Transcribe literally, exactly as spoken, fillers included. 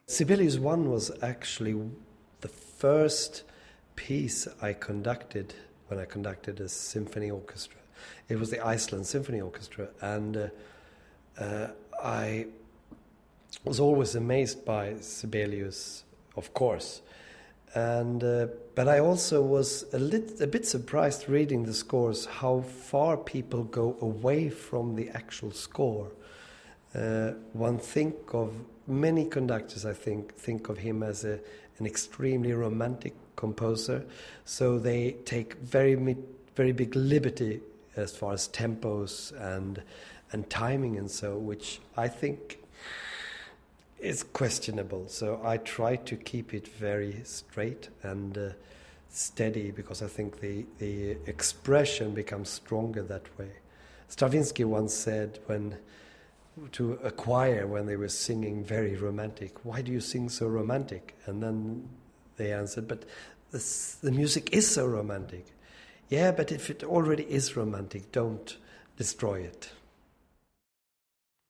Sibelius One was actually the first piece I conducted when I conducted a symphony orchestra. It was the Iceland Symphony Orchestra, and uh, uh, I was always amazed by Sibelius, of course. And uh, but I also was a, lit, a bit surprised reading the scores how far people go away from the actual score. Uh, one think of many conductors, I think, think of him as a, an extremely romantic composer. So they take very very big liberty as far as tempos and and timing and so, which I think is questionable. So I try to keep it very straight and uh, steady, because I think the, the expression becomes stronger that way. Stravinsky once said when to a choir when they were singing very romantic, "Why do you sing so romantic?" And then they answered, "But this, the music is so romantic." Yeah, but if it already is romantic, don't destroy it.